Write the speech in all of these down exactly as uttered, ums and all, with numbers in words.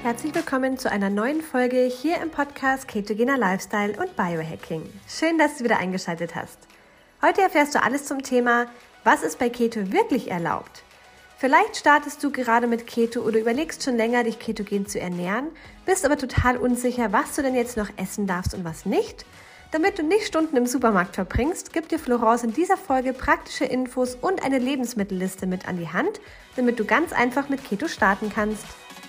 Herzlich willkommen zu einer neuen Folge hier im Podcast Ketogener Lifestyle und Biohacking. Schön, dass du wieder eingeschaltet hast. Heute erfährst du alles zum Thema, was ist bei Keto wirklich erlaubt? Vielleicht startest du gerade mit Keto oder überlegst schon länger, dich ketogen zu ernähren, bist aber total unsicher, was du denn jetzt noch essen darfst und was nicht. Damit du nicht Stunden im Supermarkt verbringst, gibt dir Florence in dieser Folge praktische Infos und eine Lebensmittelliste mit an die Hand, damit du ganz einfach mit Keto starten kannst.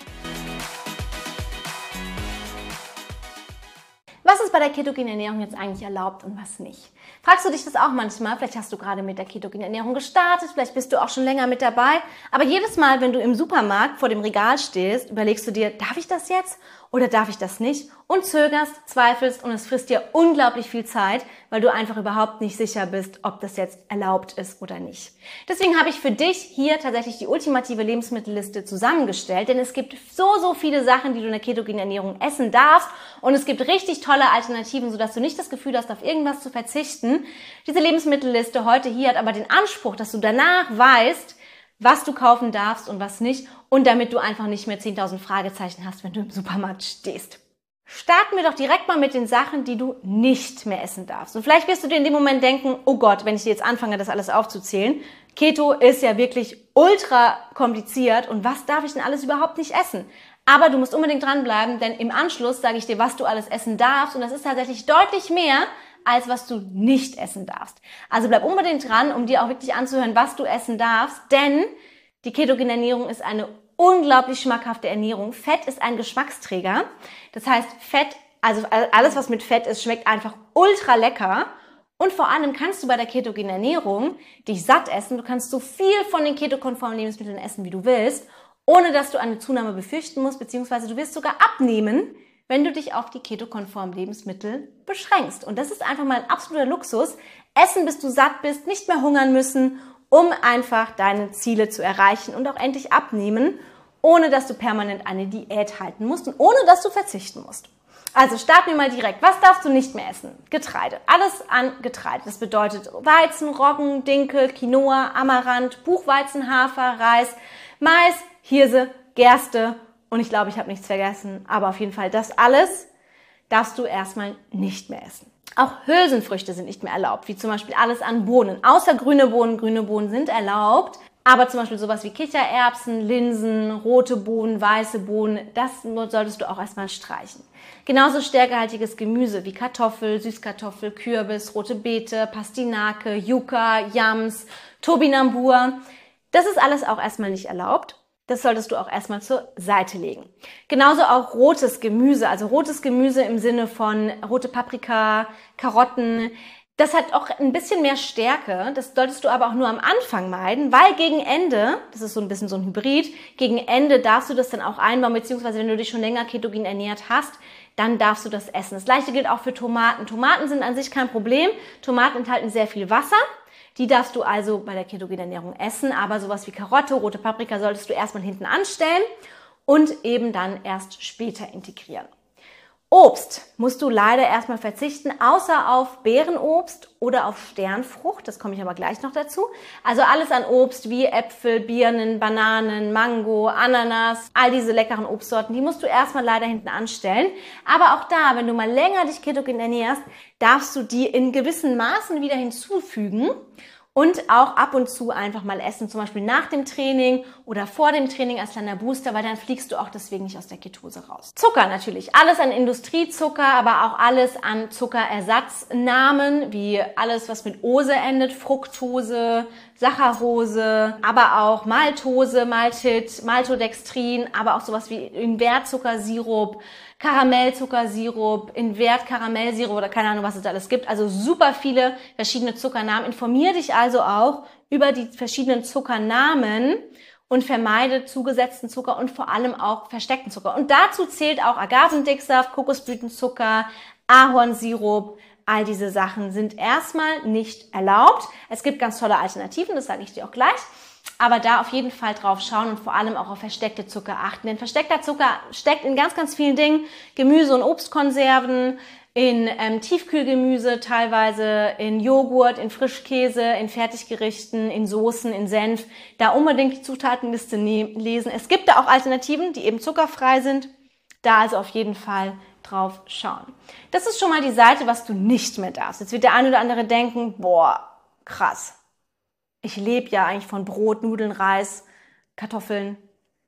Was ist bei der ketogenen Ernährung jetzt eigentlich erlaubt und was nicht? Fragst du dich das auch manchmal? Vielleicht hast du gerade mit der ketogenen Ernährung gestartet, vielleicht bist du auch schon länger mit dabei. Aber jedes Mal, wenn du im Supermarkt vor dem Regal stehst, überlegst du dir, darf ich das jetzt oder darf ich das nicht? Und zögerst, zweifelst und es frisst dir unglaublich viel Zeit, weil du einfach überhaupt nicht sicher bist, ob das jetzt erlaubt ist oder nicht. Deswegen habe ich für dich hier tatsächlich die ultimative Lebensmittelliste zusammengestellt, denn es gibt so, so viele Sachen, die du in der ketogenen Ernährung essen darfst und es gibt richtig tolle Alternativen, sodass du nicht das Gefühl hast, auf irgendwas zu verzichten. Diese Lebensmittelliste heute hier hat aber den Anspruch, dass du danach weißt, was du kaufen darfst und was nicht und damit du einfach nicht mehr zehntausend Fragezeichen hast, wenn du im Supermarkt stehst. Starten wir doch direkt mal mit den Sachen, die du nicht mehr essen darfst. Und vielleicht wirst du dir in dem Moment denken, oh Gott, wenn ich dir jetzt anfange, das alles aufzuzählen, Keto ist ja wirklich ultra kompliziert und was darf ich denn alles überhaupt nicht essen? Aber du musst unbedingt dranbleiben, denn im Anschluss sage ich dir, was du alles essen darfst und das ist tatsächlich deutlich mehr, als was du nicht essen darfst. Also bleib unbedingt dran, um dir auch wirklich anzuhören, was du essen darfst, denn die ketogene Ernährung ist eine unglaublich schmackhafte Ernährung. Fett ist ein Geschmacksträger. Das heißt, Fett, also alles, was mit Fett ist, schmeckt einfach ultra lecker. Und vor allem kannst du bei der ketogenen Ernährung dich satt essen. Du kannst so viel von den ketokonformen Lebensmitteln essen, wie du willst, ohne dass du eine Zunahme befürchten musst, beziehungsweise du wirst sogar abnehmen, wenn du dich auf die ketokonformen Lebensmittel beschränkst. Und das ist einfach mal ein absoluter Luxus. Essen, bis du satt bist, nicht mehr hungern müssen, um einfach deine Ziele zu erreichen und auch endlich abnehmen, ohne dass du permanent eine Diät halten musst und ohne dass du verzichten musst. Also starten wir mal direkt. Was darfst du nicht mehr essen? Getreide. Alles an Getreide. Das bedeutet Weizen, Roggen, Dinkel, Quinoa, Amaranth, Buchweizen, Hafer, Reis, Mais, Hirse, Gerste und ich glaube, ich habe nichts vergessen, aber auf jeden Fall das alles darfst du erstmal nicht mehr essen. Auch Hülsenfrüchte sind nicht mehr erlaubt, wie zum Beispiel alles an Bohnen. Außer grüne Bohnen, grüne Bohnen sind erlaubt, aber zum Beispiel sowas wie Kichererbsen, Linsen, rote Bohnen, weiße Bohnen, das solltest du auch erstmal streichen. Genauso stärkehaltiges Gemüse wie Kartoffel, Süßkartoffel, Kürbis, rote Beete, Pastinake, Yucca, Yams, Topinambur. Das ist alles auch erstmal nicht erlaubt. Das solltest du auch erstmal zur Seite legen. Genauso auch rotes Gemüse, also rotes Gemüse im Sinne von rote Paprika, Karotten. Das hat auch ein bisschen mehr Stärke. Das solltest du aber auch nur am Anfang meiden, weil gegen Ende, das ist so ein bisschen so ein Hybrid, gegen Ende darfst du das dann auch einbauen, beziehungsweise wenn du dich schon länger ketogen ernährt hast, dann darfst du das essen. Das Gleiche gilt auch für Tomaten. Tomaten sind an sich kein Problem. Tomaten enthalten sehr viel Wasser. Die darfst du also bei der ketogenen Ernährung essen, aber sowas wie Karotte, rote Paprika solltest du erstmal hinten anstellen und eben dann erst später integrieren. Obst musst du leider erstmal verzichten, außer auf Beerenobst oder auf Sternfrucht, das komme ich aber gleich noch dazu. Also alles an Obst wie Äpfel, Birnen, Bananen, Mango, Ananas, all diese leckeren Obstsorten, die musst du erstmal leider hinten anstellen. Aber auch da, wenn du mal länger dich ketogen ernährst, darfst du die in gewissen Maßen wieder hinzufügen. Und auch ab und zu einfach mal essen, zum Beispiel nach dem Training oder vor dem Training als kleiner Booster, weil dann fliegst du auch deswegen nicht aus der Ketose raus. Zucker natürlich, alles an Industriezucker, aber auch alles an Zuckerersatznamen, wie alles, was mit Ose endet, Fructose, Saccharose, aber auch Maltose, Maltit, Maltodextrin, aber auch sowas wie Invertzuckersirup, Karamellzuckersirup, Invert-Karamellsirup oder keine Ahnung, was es da alles gibt. Also super viele verschiedene Zuckernamen. Informier dich also auch über die verschiedenen Zuckernamen und vermeide zugesetzten Zucker und vor allem auch versteckten Zucker. Und dazu zählt auch Agavendicksaft, Kokosblütenzucker, Ahornsirup. All diese Sachen sind erstmal nicht erlaubt. Es gibt ganz tolle Alternativen, das sage ich dir auch gleich. Aber da auf jeden Fall drauf schauen und vor allem auch auf versteckte Zucker achten. Denn versteckter Zucker steckt in ganz, ganz vielen Dingen. Gemüse- und Obstkonserven, in ähm, Tiefkühlgemüse teilweise, in Joghurt, in Frischkäse, in Fertiggerichten, in Soßen, in Senf. Da unbedingt die Zutatenliste lesen. Es gibt da auch Alternativen, die eben zuckerfrei sind. Da also auf jeden Fall drauf schauen. Das ist schon mal die Seite, was du nicht mehr darfst. Jetzt wird der eine oder andere denken, boah, krass. Ich lebe ja eigentlich von Brot, Nudeln, Reis, Kartoffeln.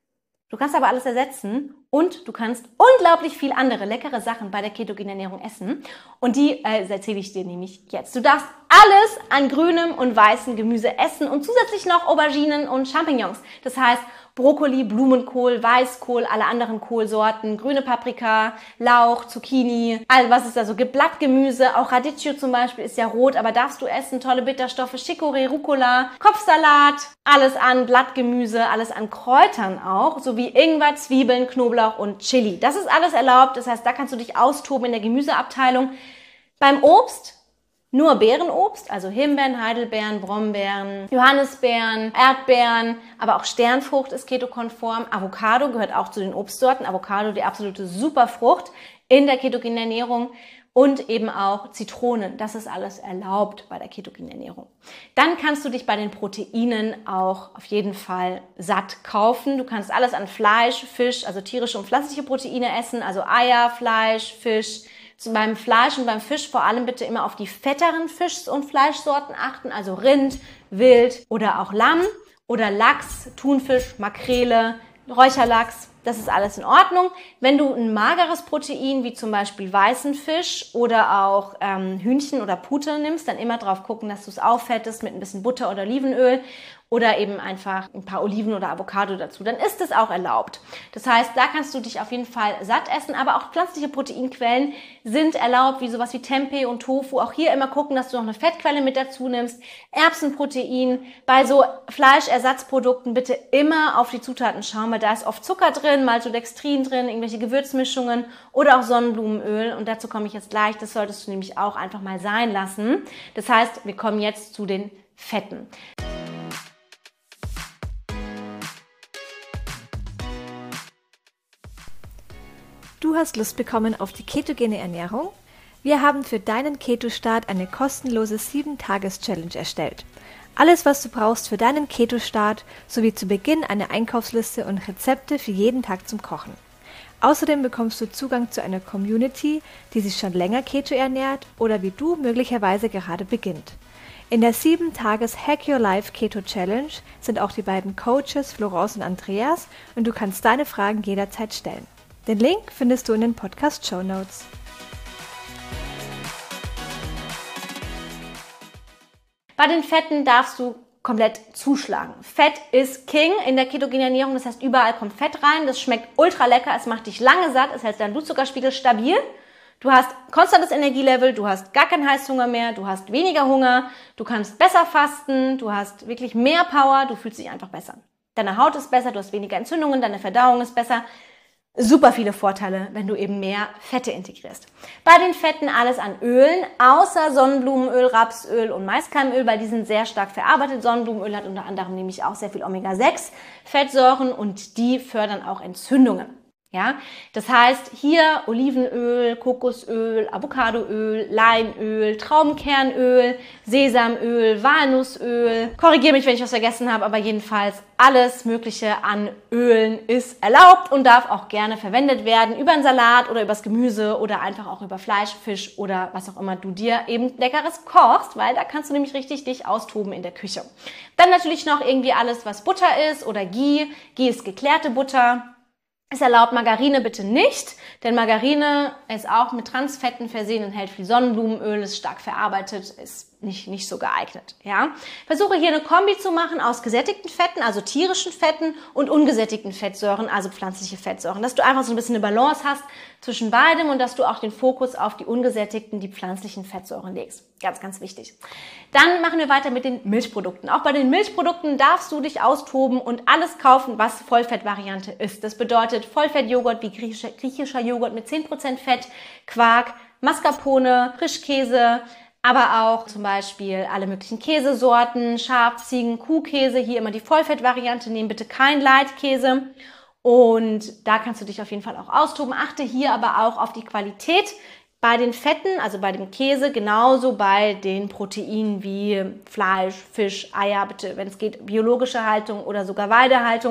Du kannst aber alles ersetzen und du kannst unglaublich viel andere leckere Sachen bei der ketogenen Ernährung essen. Und die äh, erzähle ich dir nämlich jetzt. Du darfst alles an grünem und weißem Gemüse essen und zusätzlich noch Auberginen und Champignons. Das heißt Brokkoli, Blumenkohl, Weißkohl, alle anderen Kohlsorten, grüne Paprika, Lauch, Zucchini, all was es da so gibt. Blattgemüse, auch Radicchio zum Beispiel ist ja rot, aber darfst du essen. Tolle Bitterstoffe, Chicorée, Rucola, Kopfsalat, alles an Blattgemüse, alles an Kräutern auch, sowie Ingwer, Zwiebeln, Knoblauch und Chili. Das ist alles erlaubt, das heißt, da kannst du dich austoben in der Gemüseabteilung. Beim Obst nur Beerenobst, also Himbeeren, Heidelbeeren, Brombeeren, Johannisbeeren, Erdbeeren, aber auch Sternfrucht ist ketokonform. Avocado gehört auch zu den Obstsorten. Avocado, die absolute Superfrucht in der ketogenen Ernährung. Und eben auch Zitronen. Das ist alles erlaubt bei der ketogenen Ernährung. Dann kannst du dich bei den Proteinen auch auf jeden Fall satt kaufen. Du kannst alles an Fleisch, Fisch, also tierische und pflanzliche Proteine essen, also Eier, Fleisch, Fisch. Beim Fleisch und beim Fisch vor allem bitte immer auf die fetteren Fisch- und Fleischsorten achten, also Rind, Wild oder auch Lamm oder Lachs, Thunfisch, Makrele, Räucherlachs. Das ist alles in Ordnung. Wenn du ein mageres Protein, wie zum Beispiel weißen Fisch oder auch ähm, Hühnchen oder Pute nimmst, dann immer drauf gucken, dass du es auffettest mit ein bisschen Butter oder Olivenöl oder eben einfach ein paar Oliven oder Avocado dazu. Dann ist es auch erlaubt. Das heißt, da kannst du dich auf jeden Fall satt essen, aber auch pflanzliche Proteinquellen sind erlaubt, wie sowas wie Tempeh und Tofu. Auch hier immer gucken, dass du noch eine Fettquelle mit dazu nimmst. Erbsenprotein. Bei so Fleischersatzprodukten bitte immer auf die Zutaten schauen, weil da ist oft Zucker drin, Maltodextrin drin, irgendwelche Gewürzmischungen oder auch Sonnenblumenöl. Und dazu komme ich jetzt gleich. Das solltest du nämlich auch einfach mal sein lassen. Das heißt, wir kommen jetzt zu den Fetten. Du hast Lust bekommen auf die ketogene Ernährung? Wir haben für deinen Keto-Start eine kostenlose sieben Tages Challenge erstellt. Alles, was du brauchst für deinen Keto-Start, sowie zu Beginn eine Einkaufsliste und Rezepte für jeden Tag zum Kochen. Außerdem bekommst du Zugang zu einer Community, die sich schon länger Keto ernährt oder wie du möglicherweise gerade beginnt. In der sieben Tages Hack Your Life Keto Challenge sind auch die beiden Coaches Florence und Andreas und du kannst deine Fragen jederzeit stellen. Den Link findest du in den Podcast-Shownotes. Bei den Fetten darfst du komplett zuschlagen. Fett ist King in der ketogenen Ernährung, das heißt, überall kommt Fett rein, das schmeckt ultra lecker, es macht dich lange satt, es hält deinen Blutzuckerspiegel stabil. Du hast konstantes Energielevel, du hast gar keinen Heißhunger mehr, du hast weniger Hunger, du kannst besser fasten, du hast wirklich mehr Power, du fühlst dich einfach besser. Deine Haut ist besser, du hast weniger Entzündungen, deine Verdauung ist besser. Super viele Vorteile, wenn du eben mehr Fette integrierst. Bei den Fetten alles an Ölen, außer Sonnenblumenöl, Rapsöl und Maiskeimöl, weil die sind sehr stark verarbeitet. Sonnenblumenöl hat unter anderem nämlich auch sehr viel Omega sechs Fettsäuren und die fördern auch Entzündungen. Ja, das heißt hier Olivenöl, Kokosöl, Avocadoöl, Leinöl, Traubenkernöl, Sesamöl, Walnussöl. Korrigiere mich, wenn ich was vergessen habe, aber jedenfalls alles Mögliche an Ölen ist erlaubt und darf auch gerne verwendet werden über einen Salat oder übers Gemüse oder einfach auch über Fleisch, Fisch oder was auch immer du dir eben Leckeres kochst, weil da kannst du nämlich richtig dich austoben in der Küche. Dann natürlich noch irgendwie alles, was Butter ist oder Ghee. Ghee ist geklärte Butter. Ist erlaubt Margarine bitte nicht, denn Margarine ist auch mit Transfetten versehen, enthält viel Sonnenblumenöl, ist stark verarbeitet, ist nicht, nicht so geeignet. Ja? Versuche hier eine Kombi zu machen aus gesättigten Fetten, also tierischen Fetten und ungesättigten Fettsäuren, also pflanzliche Fettsäuren, dass du einfach so ein bisschen eine Balance hast zwischen beidem und dass du auch den Fokus auf die ungesättigten, die pflanzlichen Fettsäuren legst. Ganz, ganz wichtig. Dann machen wir weiter mit den Milchprodukten. Auch bei den Milchprodukten darfst du dich austoben und alles kaufen, was Vollfettvariante ist. Das bedeutet Vollfettjoghurt wie griechischer, griechischer Joghurt mit zehn Prozent Fett, Quark, Mascarpone, Frischkäse, aber auch zum Beispiel alle möglichen Käsesorten, Schaf-, Ziegen-, Kuhkäse. Hier immer die Vollfettvariante nehmen, bitte kein Leitkäse. Und da kannst du dich auf jeden Fall auch austoben. Achte hier aber auch auf die Qualität bei den Fetten, also bei dem Käse, genauso bei den Proteinen wie Fleisch, Fisch, Eier, bitte, wenn es geht, biologische Haltung oder sogar Weidehaltung.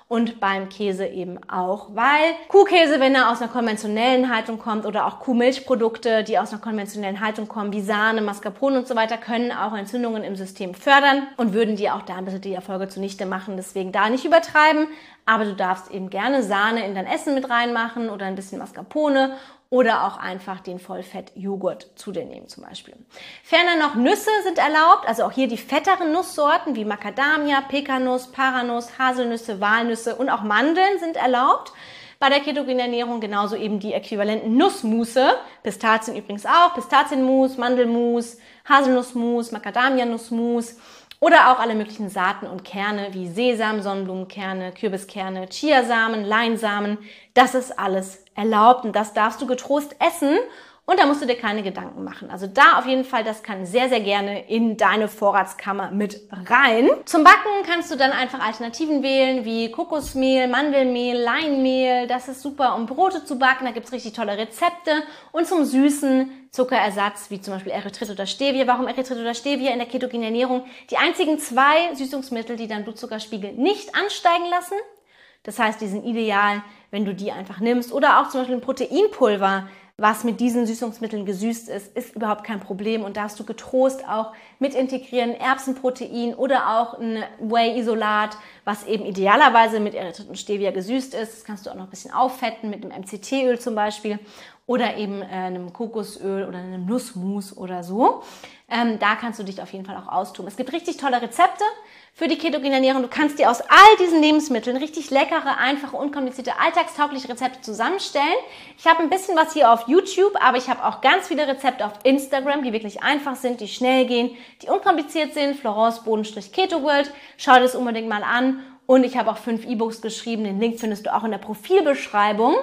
und beim Käse eben auch, weil Kuhkäse, wenn er aus einer konventionellen Haltung kommt oder auch Kuhmilchprodukte, die aus einer konventionellen Haltung kommen, wie Sahne, Mascarpone und so weiter, können auch Entzündungen im System fördern und würden dir auch da ein bisschen die Erfolge zunichte machen. Deswegen da nicht übertreiben, aber du darfst eben gerne Sahne in dein Essen mit reinmachen oder ein bisschen Mascarpone oder auch einfach den Vollfett-Joghurt zu dir nehmen zum Beispiel. Ferner noch Nüsse sind erlaubt, also auch hier die fetteren Nusssorten wie Macadamia, Pekanuss, Paranuss, Haselnüsse, Walnüsse und auch Mandeln sind erlaubt. Bei der ketogenen Ernährung genauso eben die äquivalenten Nussmusse, Pistazien übrigens auch, Pistazienmus, Mandelmus, Haselnussmus, Macadamia-Nussmus oder auch alle möglichen Saaten und Kerne wie Sesam, Sonnenblumenkerne, Kürbiskerne, Chiasamen, Leinsamen. Das ist alles erlaubt und das darfst du getrost essen und da musst du dir keine Gedanken machen. Also da auf jeden Fall, das kann sehr, sehr gerne in deine Vorratskammer mit rein. Zum Backen kannst du dann einfach Alternativen wählen wie Kokosmehl, Mandelmehl, Leinmehl. Das ist super, um Brote zu backen. Da gibt's richtig tolle Rezepte. Und zum Süßen Zuckerersatz wie zum Beispiel Erythrit oder Stevia. Warum Erythrit oder Stevia in der ketogenen Ernährung? Die einzigen zwei Süßungsmittel, die deinen Blutzuckerspiegel nicht ansteigen lassen. Das heißt, die sind ideal, wenn du die einfach nimmst. Oder auch zum Beispiel ein Proteinpulver, was mit diesen Süßungsmitteln gesüßt ist, ist überhaupt kein Problem und darfst du getrost auch mit integrieren. Erbsenprotein oder auch ein Whey-Isolat, was eben idealerweise mit Erythrit und Stevia gesüßt ist. Das kannst du auch noch ein bisschen auffetten mit einem M C T-Öl zum Beispiel oder eben äh, einem Kokosöl oder einem Nussmus oder so. Ähm, da kannst du dich auf jeden Fall auch austoben. Es gibt richtig tolle Rezepte für die ketogene Ernährung. Du kannst dir aus all diesen Lebensmitteln richtig leckere, einfache, unkomplizierte, alltagstaugliche Rezepte zusammenstellen. Ich habe ein bisschen was hier auf YouTube, aber ich habe auch ganz viele Rezepte auf Instagram, die wirklich einfach sind, die schnell gehen, die unkompliziert sind. Florence-Keto-World. Schau dir das unbedingt mal an. Und ich habe auch fünf E-Books geschrieben. Den Link findest du auch in der Profilbeschreibung,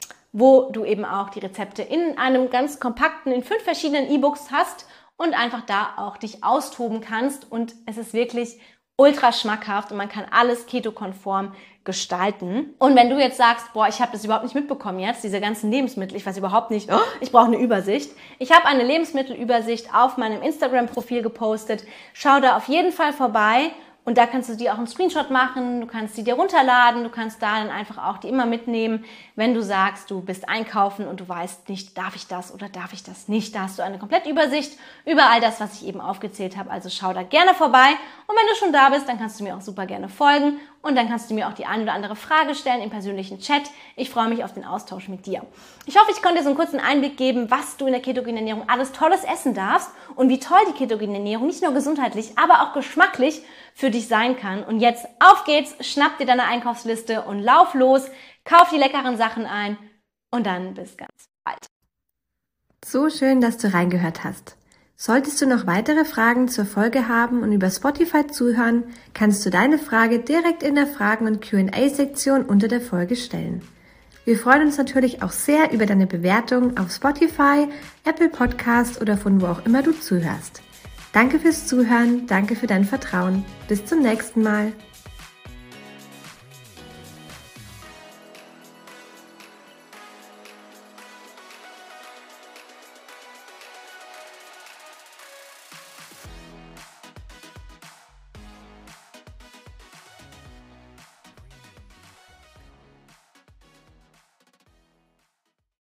wo du eben auch die Rezepte in einem ganz kompakten, in fünf verschiedenen E-Books hast und einfach da auch dich austoben kannst. Und es ist wirklich ultra schmackhaft und man kann alles keto-konform gestalten. Und wenn du jetzt sagst, boah, ich habe das überhaupt nicht mitbekommen jetzt, diese ganzen Lebensmittel, ich weiß überhaupt nicht, oh, ich brauche eine Übersicht. Ich habe eine Lebensmittelübersicht auf meinem Instagram-Profil gepostet. Schau da auf jeden Fall vorbei. Und da kannst du dir auch einen Screenshot machen, du kannst die dir runterladen, du kannst da dann einfach auch die immer mitnehmen, wenn du sagst, du bist einkaufen und du weißt nicht, darf ich das oder darf ich das nicht. Da hast du eine komplette Übersicht über all das, was ich eben aufgezählt habe. Also schau da gerne vorbei. Und wenn du schon da bist, dann kannst du mir auch super gerne folgen und dann kannst du mir auch die eine oder andere Frage stellen im persönlichen Chat. Ich freue mich auf den Austausch mit dir. Ich hoffe, ich konnte dir so einen kurzen Einblick geben, was du in der ketogenen Ernährung alles Tolles essen darfst und wie toll die ketogene Ernährung nicht nur gesundheitlich, aber auch geschmacklich für dich sein kann. Und jetzt auf geht's, schnapp dir deine Einkaufsliste und lauf los, kauf die leckeren Sachen ein und dann bis ganz bald. So schön, dass du reingehört hast. Solltest du noch weitere Fragen zur Folge haben und über Spotify zuhören, kannst du deine Frage direkt in der Fragen- und Q und A-Sektion unter der Folge stellen. Wir freuen uns natürlich auch sehr über deine Bewertung auf Spotify, Apple Podcast oder von wo auch immer du zuhörst. Danke fürs Zuhören, danke für dein Vertrauen. Bis zum nächsten Mal.